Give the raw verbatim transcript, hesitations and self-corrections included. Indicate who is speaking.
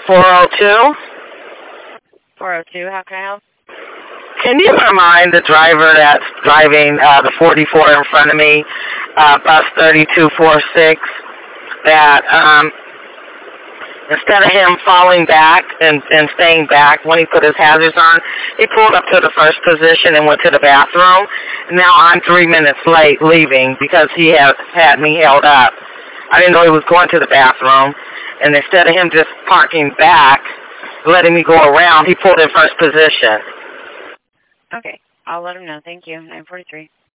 Speaker 1: four oh two.
Speaker 2: four oh two, how can I help?
Speaker 1: Can you remind the driver that's driving uh, the forty-four in front of me, uh, bus thirty-two forty-six, that um, instead of him falling back and, and staying back when he put his hazards on, he pulled up to the first position and went to the bathroom. Now I'm three minutes late leaving because he has had me held up. I didn't know he was going to the bathroom, and instead of him just parking back, letting me go around, he pulled in first position.
Speaker 2: Okay, I'll let him know. Thank you. nine forty-three.